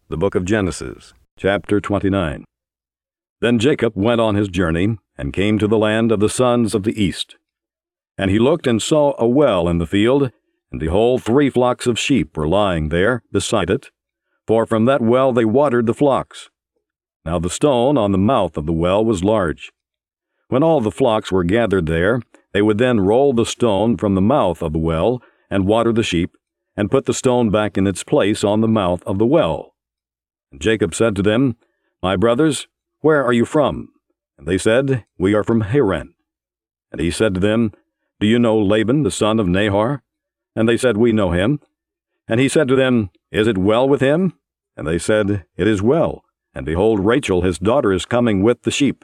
The book of Genesis, chapter 29. Then Jacob went on his journey, and came to the land of the sons of the east. And he looked and saw a well in the field, and behold, 3 flocks of sheep were lying there beside it, for from that well they watered the flocks. Now the stone on the mouth of the well was large. When all the flocks were gathered there, they would then roll the stone from the mouth of the well, and water the sheep, and put the stone back in its place on the mouth of the well. And Jacob said to them, My brothers, where are you from? And they said, We are from Haran. And he said to them, Do you know Laban the son of Nahor? And they said, We know him. And he said to them, Is it well with him? And they said, It is well. And behold, Rachel his daughter is coming with the sheep.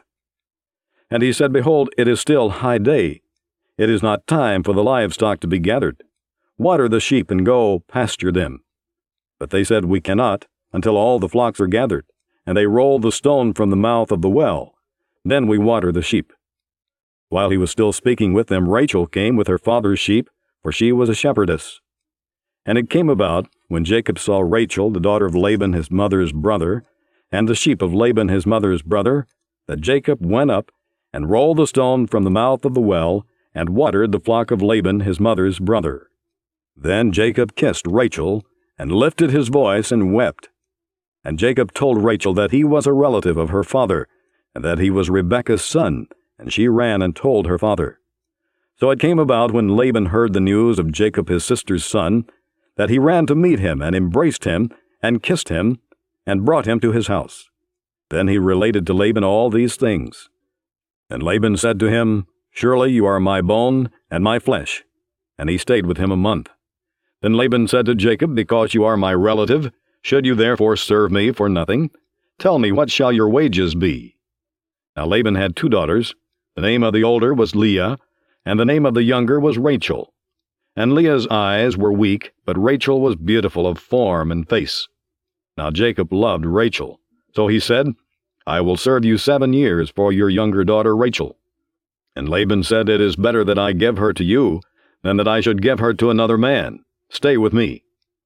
And he said, Behold, it is still high day. It is not time for the livestock to be gathered. Water the sheep and go pasture them. But they said, We cannot, until all the flocks are gathered. And they rolled the stone from the mouth of the well. Then we water the sheep. While he was still speaking with them, Rachel came with her father's sheep, for she was a shepherdess. And it came about, when Jacob saw Rachel, the daughter of Laban his mother's brother, and the sheep of Laban his mother's brother, that Jacob went up, and rolled the stone from the mouth of the well, and watered the flock of Laban his mother's brother. Then Jacob kissed Rachel, and lifted his voice, and wept. And Jacob told Rachel that he was a relative of her father, and that he was Rebekah's son, and she ran and told her father. So it came about, when Laban heard the news of Jacob his sister's son, that he ran to meet him, and embraced him, and kissed him, and brought him to his house. Then he related to Laban all these things. And Laban said to him, Surely you are my bone and my flesh. And he stayed with him a month. Then Laban said to Jacob, Because you are my relative, should you therefore serve me for nothing? Tell me, what shall your wages be? Now Laban had 2 daughters. The name of the older was Leah, and the name of the younger was Rachel. And Leah's eyes were weak, but Rachel was beautiful of form and face. Now Jacob loved Rachel. So he said, I will serve you 7 years for your younger daughter Rachel. And Laban said, It is better that I give her to you, than that I should give her to another man. Stay with me.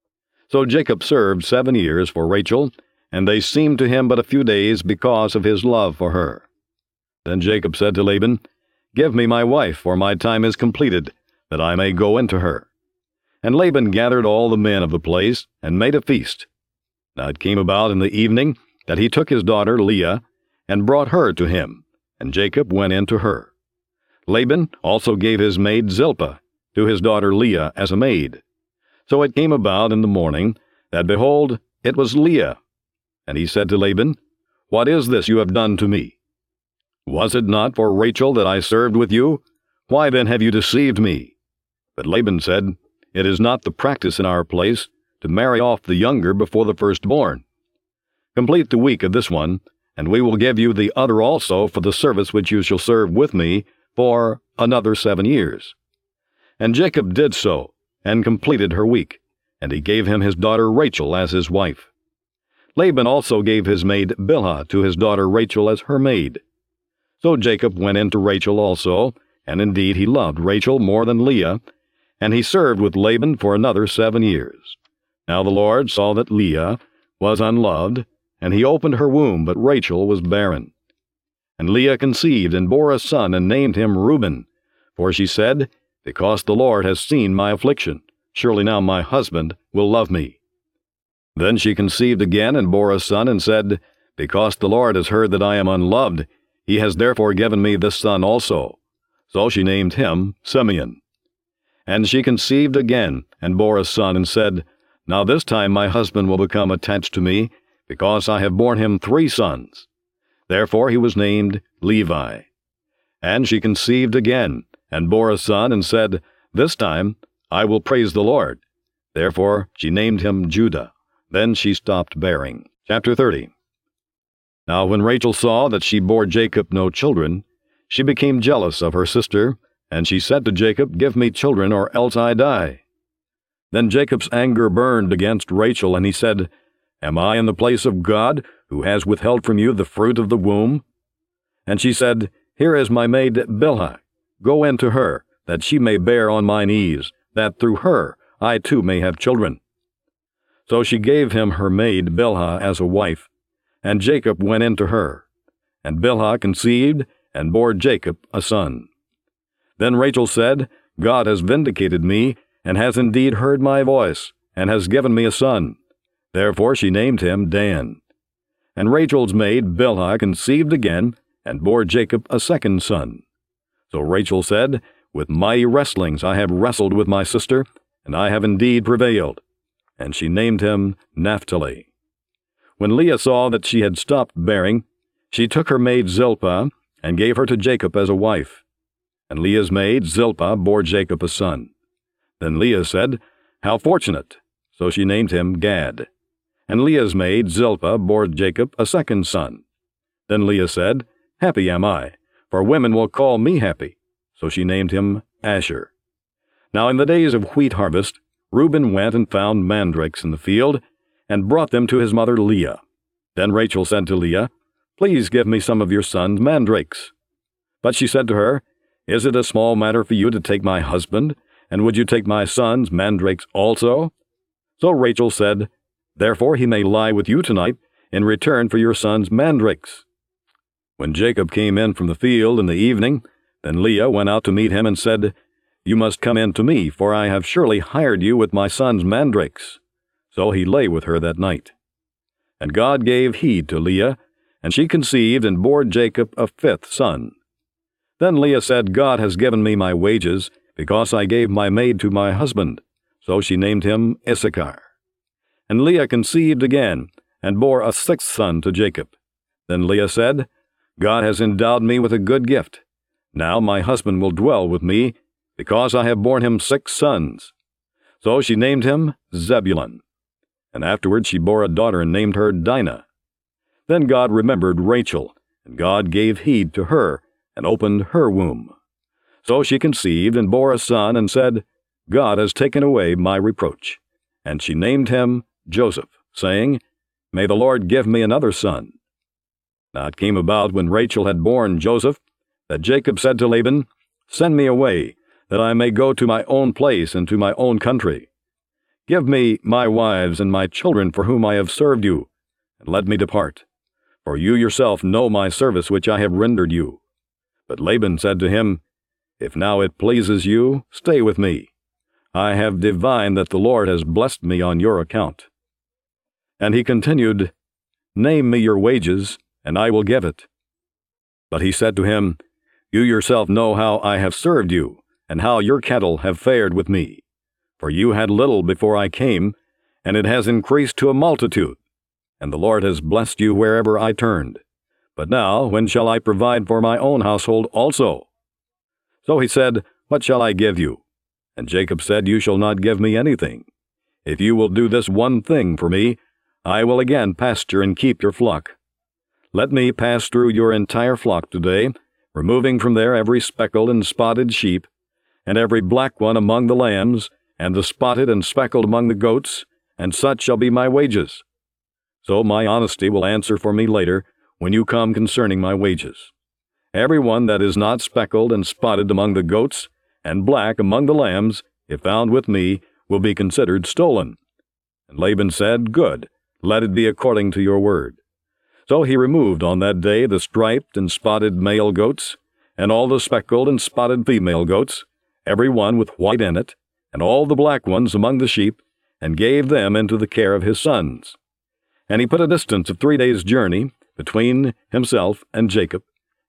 So Jacob served 7 years for Rachel, and they seemed to him but a few days because of his love for her. Then Jacob said to Laban, Give me my wife, for my time is completed, that I may go into her. And Laban gathered all the men of the place, and made a feast. Now it came about in the evening, that he took his daughter Leah, and brought her to him, and Jacob went in to her. Laban also gave his maid Zilpah to his daughter Leah as a maid. So it came about in the morning, that, behold, it was Leah. And he said to Laban, What is this you have done to me? Was it not for Rachel that I served with you? Why then have you deceived me? But Laban said, It is not the practice in our place to marry off the younger before the firstborn. Complete the week of this one, and we will give you the other also for the service which you shall serve with me for another 7 years. And Jacob did so, and completed her week, and he gave him his daughter Rachel as his wife. Laban also gave his maid Bilhah to his daughter Rachel as her maid. So Jacob went in to Rachel also, and indeed he loved Rachel more than Leah, and he served with Laban for another 7 years. Now the Lord saw that Leah was unloved, and he opened her womb, but Rachel was barren. And Leah conceived and bore a son, and named him Reuben, for she said, Because the Lord has seen my affliction, surely now my husband will love me. Then she conceived again, and bore a son, and said, Because the Lord has heard that I am unloved, he has therefore given me this son also. So she named him Simeon. And she conceived again, and bore a son, and said, Now this time my husband will become attached to me, because I have borne him 3 sons. Therefore he was named Levi. And she conceived again, and bore a son, and said, This time I will praise the Lord. Therefore she named him Judah. Then she stopped bearing. Chapter 30. Now when Rachel saw that she bore Jacob no children, she became jealous of her sister, and she said to Jacob, Give me children, or else I die. Then Jacob's anger burned against Rachel, and he said, Am I in the place of God, who has withheld from you the fruit of the womb? And she said, Here is my maid Bilhah. Go in to her, that she may bear on my knees, that through her I too may have children. So she gave him her maid Bilhah as a wife, and Jacob went in to her. And Bilhah conceived and bore Jacob a son. Then Rachel said, God has vindicated me, and has indeed heard my voice, and has given me a son. Therefore she named him Dan. And Rachel's maid Bilhah conceived again, and bore Jacob a second son. So Rachel said, With mighty wrestlings I have wrestled with my sister, and I have indeed prevailed. And she named him Naphtali. When Leah saw that she had stopped bearing, she took her maid Zilpah, and gave her to Jacob as a wife. And Leah's maid Zilpah bore Jacob a son. Then Leah said, How fortunate! So she named him Gad. And Leah's maid Zilpah bore Jacob a second son. Then Leah said, Happy am I, for women will call me happy. So she named him Asher. Now in the days of wheat harvest, Reuben went and found mandrakes in the field, and brought them to his mother Leah. Then Rachel said to Leah, Please give me some of your son's mandrakes. But she said to her, Is it a small matter for you to take my husband, and would you take my son's mandrakes also? So Rachel said, Therefore he may lie with you tonight, in return for your son's mandrakes. When Jacob came in from the field in the evening, then Leah went out to meet him and said, You must come in to me, for I have surely hired you with my son's mandrakes. So he lay with her that night. And God gave heed to Leah, and she conceived and bore Jacob a fifth son. Then Leah said, God has given me my wages, because I gave my maid to my husband. So she named him Issachar. And Leah conceived again, and bore a sixth son to Jacob. Then Leah said, God has endowed me with a good gift. Now my husband will dwell with me, because I have borne him 6 sons. So she named him Zebulun. And afterward she bore a daughter and named her Dinah. Then God remembered Rachel, and God gave heed to her, and opened her womb. So she conceived and bore a son, and said, God has taken away my reproach. And she named him Joseph, saying, May the Lord give me another son. Now it came about when Rachel had borne Joseph, that Jacob said to Laban, Send me away, that I may go to my own place and to my own country. Give me my wives and my children for whom I have served you, and let me depart. For you yourself know my service which I have rendered you. But Laban said to him, If now it pleases you, stay with me. I have divined that the Lord has blessed me on your account. And he continued, Name me your wages, and I will give it. But he said to him, You yourself know how I have served you, and how your cattle have fared with me. For you had little before I came, and it has increased to a multitude, and the Lord has blessed you wherever I turned. But now, when shall I provide for my own household also? So he said, What shall I give you? And Jacob said, You shall not give me anything. If you will do this one thing for me, I will again pasture and keep your flock. Let me pass through your entire flock today, removing from there every speckled and spotted sheep, and every black one among the lambs, and the spotted and speckled among the goats, and such shall be my wages. So my honesty will answer for me later, when you come concerning my wages. Every one that is not speckled and spotted among the goats, and black among the lambs, if found with me, will be considered stolen. And Laban said, Good, let it be according to your word. So he removed on that day the striped and spotted male goats, and all the speckled and spotted female goats, every one with white in it, and all the black ones among the sheep, and gave them into the care of his sons. And he put a distance of 3 days' journey between himself and Jacob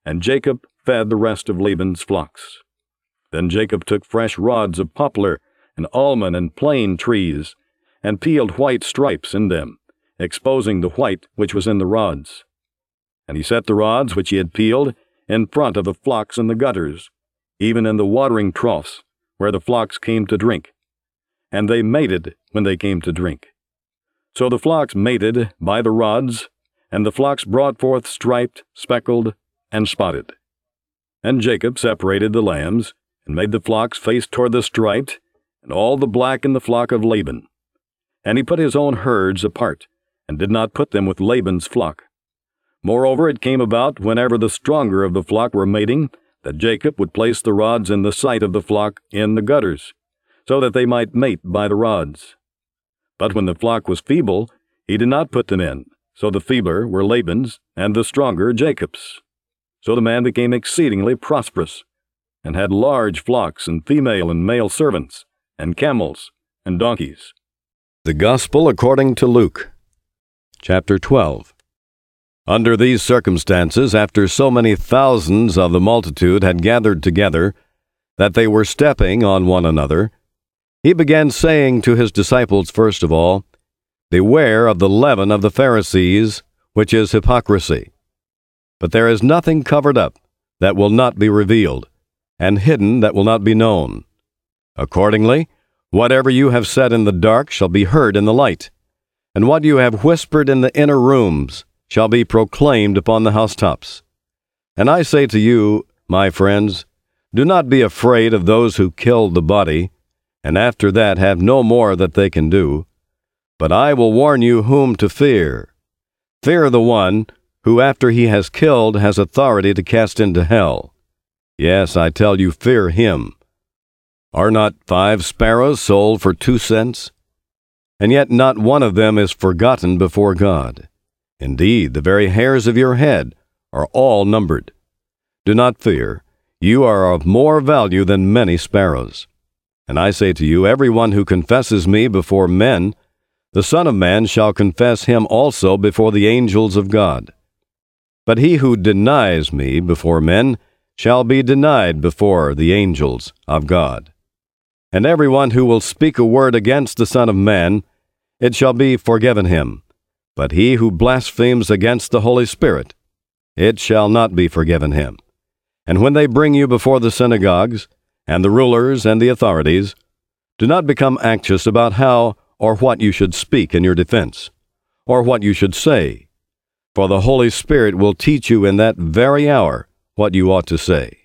fed the rest of Laban's flocks. Then Jacob took fresh rods of poplar and almond and plane trees, and peeled white stripes in them, exposing the white which was in the rods. And he set the rods which he had peeled in front of the flocks in the gutters, even in the watering troughs, where the flocks came to drink. And they mated when they came to drink. So the flocks mated by the rods, and the flocks brought forth striped, speckled, and spotted. And Jacob separated the lambs, and made the flocks face toward the striped, and all the black in the flock of Laban. And he put his own herds apart, and did not put them with Laban's flock. Moreover, it came about, whenever the stronger of the flock were mating, that Jacob would place the rods in the sight of the flock in the gutters, so that they might mate by the rods. But when the flock was feeble, he did not put them in. So the feebler were Laban's, and the stronger Jacob's. So the man became exceedingly prosperous, and had large flocks and female and male servants, and camels and donkeys. The Gospel according to Luke, chapter 12. Under these circumstances, after so many thousands of the multitude had gathered together, that they were stepping on one another, he began saying to his disciples first of all, Beware of the leaven of the Pharisees, which is hypocrisy. But there is nothing covered up that will not be revealed, and hidden that will not be known. Accordingly, whatever you have said in the dark shall be heard in the light, and what you have whispered in the inner rooms shall be proclaimed upon the housetops. And I say to you, my friends, do not be afraid of those who kill the body, and after that have no more that they can do. But I will warn you whom to fear. Fear the one who after he has killed has authority to cast into hell. Yes, I tell you, fear him. Are not 5 sparrows sold for 2 cents? And yet not one of them is forgotten before God. Indeed, the very hairs of your head are all numbered. Do not fear. You are of more value than many sparrows. And I say to you, everyone who confesses me before men, the Son of Man shall confess him also before the angels of God. But he who denies me before men shall be denied before the angels of God. And everyone who will speak a word against the Son of Man, it shall be forgiven him. But he who blasphemes against the Holy Spirit, it shall not be forgiven him. And when they bring you before the synagogues, and the rulers and the authorities, do not become anxious about how or what you should speak in your defense, or what you should say, for the Holy Spirit will teach you in that very hour what you ought to say.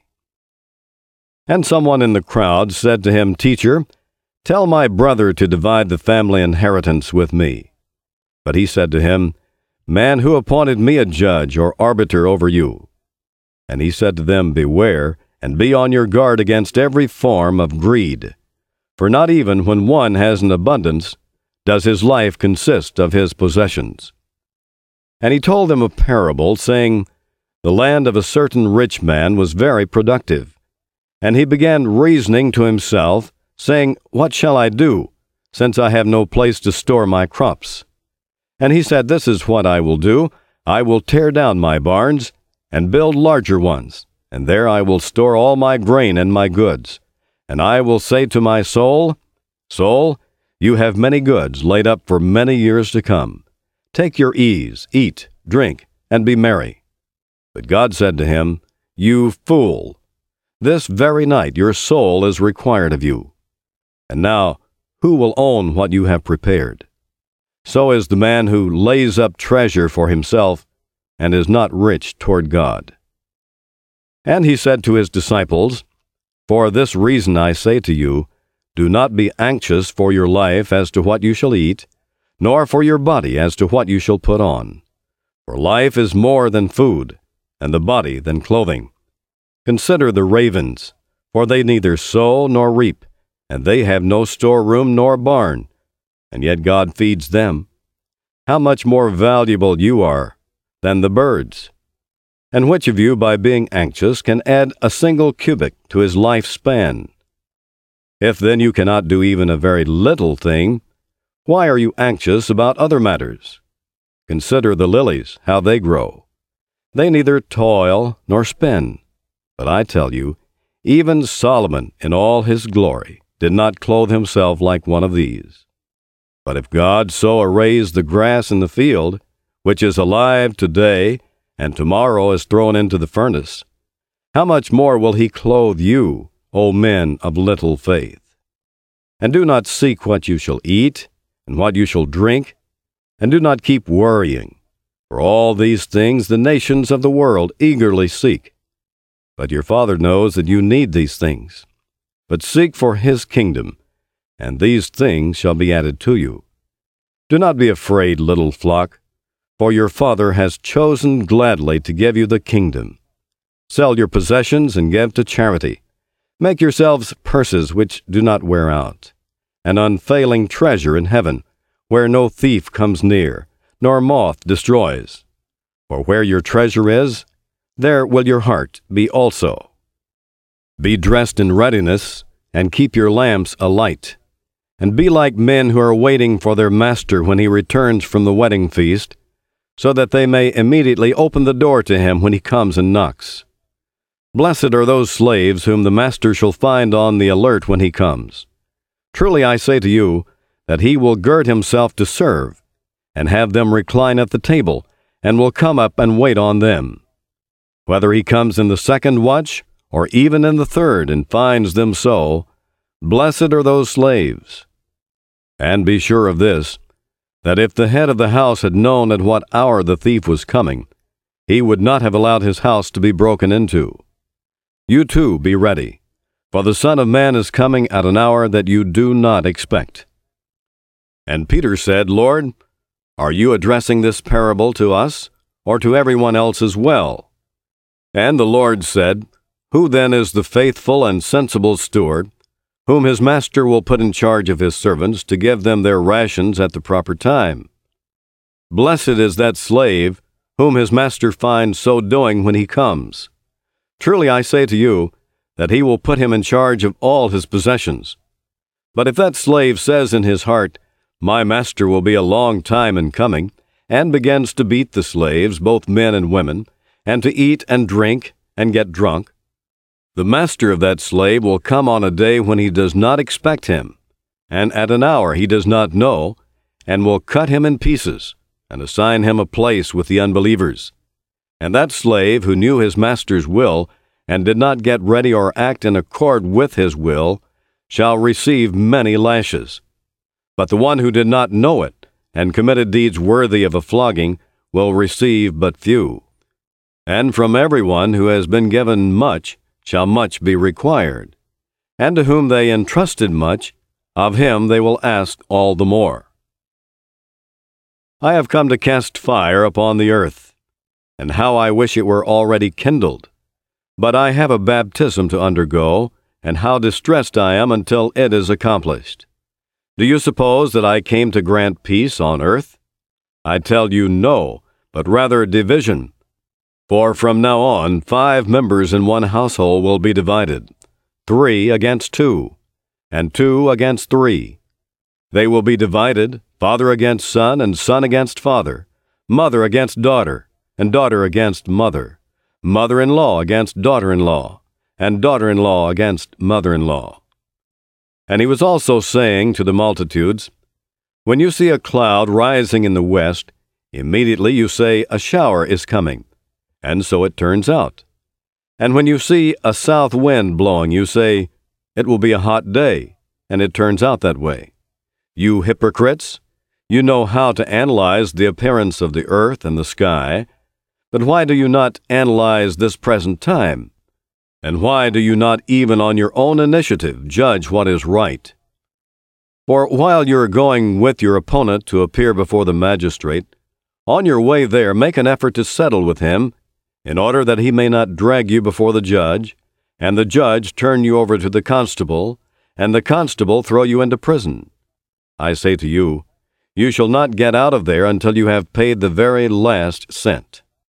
And someone in the crowd said to him, Teacher, tell my brother to divide the family inheritance with me. But he said to him, Man, who appointed me a judge or arbiter over you? And he said to them, Beware, and be on your guard against every form of greed. For not even when one has an abundance does his life consist of his possessions. And he told them a parable, saying, The land of a certain rich man was very productive. And he began reasoning to himself, saying, What shall I do, since I have no place to store my crops? And he said, This is what I will do. I will tear down my barns, and build larger ones, and there I will store all my grain and my goods. And I will say to my soul, Soul, you have many goods laid up for many years to come. Take your ease, eat, drink, and be merry. But God said to him, You fool! This very night your soul is required of you. And now, who will own what you have prepared? So is the man who lays up treasure for himself and is not rich toward God. And he said to his disciples, For this reason I say to you, do not be anxious for your life as to what you shall eat, nor for your body as to what you shall put on. For life is more than food, and the body than clothing. Consider the ravens, for they neither sow nor reap, and they have no storeroom nor barn, and yet God feeds them. How much more valuable you are than the birds? And which of you, by being anxious, can add a single cubit to his lifespan? If then you cannot do even a very little thing, why are you anxious about other matters? Consider the lilies, how they grow. They neither toil nor spin. But I tell you, even Solomon in all his glory did not clothe himself like one of these. But if God so arrays the grass in the field, which is alive today, and tomorrow is thrown into the furnace, how much more will he clothe you, O men of little faith? And do not seek what you shall eat, and what you shall drink, and do not keep worrying, for all these things the nations of the world eagerly seek. But your Father knows that you need these things. But seek for his kingdom, and these things shall be added to you. Do not be afraid, little flock, for your Father has chosen gladly to give you the kingdom. Sell your possessions and give to charity. Make yourselves purses which do not wear out, an unfailing treasure in heaven, where no thief comes near, nor moth destroys. For where your treasure is, there will your heart be also. Be dressed in readiness, and keep your lamps alight. And be like men who are waiting for their master when he returns from the wedding feast, so that they may immediately open the door to him when he comes and knocks. Blessed are those slaves whom the master shall find on the alert when he comes. Truly I say to you, that he will gird himself to serve, and have them recline at the table, and will come up and wait on them. Whether he comes in the second watch, or even in the third, and finds them so, blessed are those slaves. And be sure of this, that if the head of the house had known at what hour the thief was coming, he would not have allowed his house to be broken into. You too be ready, for the Son of Man is coming at an hour that you do not expect. And Peter said, Lord, are you addressing this parable to us, or to everyone else as well? And the Lord said, Who then is the faithful and sensible steward, whom his master will put in charge of his servants to give them their rations at the proper time? Blessed is that slave, whom his master finds so doing when he comes. Truly I say to you, that he will put him in charge of all his possessions. But if that slave says in his heart, My master will be a long time in coming, and begins to beat the slaves, both men and women, and to eat and drink and get drunk, the master of that slave will come on a day when he does not expect him, and at an hour he does not know, and will cut him in pieces, and assign him a place with the unbelievers. And that slave who knew his master's will, and did not get ready or act in accord with his will, shall receive many lashes. But the one who did not know it, and committed deeds worthy of a flogging, will receive but few. And from everyone who has been given much shall much be required. And to whom they entrusted much, of him they will ask all the more. I have come to cast fire upon the earth, and how I wish it were already kindled. But I have a baptism to undergo, and how distressed I am until it is accomplished. Do you suppose that I came to grant peace on earth? I tell you no, but rather division. For from now on 5 members in one household will be divided, 3 against 2, and 2 against 3. They will be divided, father against son, and son against father, mother against daughter, and daughter against mother, mother-in-law against daughter-in-law, and daughter-in-law against mother-in-law. And he was also saying to the multitudes, When you see a cloud rising in the west, immediately you say, A shower is coming. And so it turns out. And when you see a south wind blowing, you say, It will be a hot day, and it turns out that way. You hypocrites, you know how to analyze the appearance of the earth and the sky, but why do you not analyze this present time? And why do you not even on your own initiative judge what is right? For while you are going with your opponent to appear before the magistrate, on your way there make an effort to settle with him, in order that he may not drag you before the judge, and the judge turn you over to the constable, and the constable throw you into prison. I say to you, you shall not get out of there until you have paid the very last cent.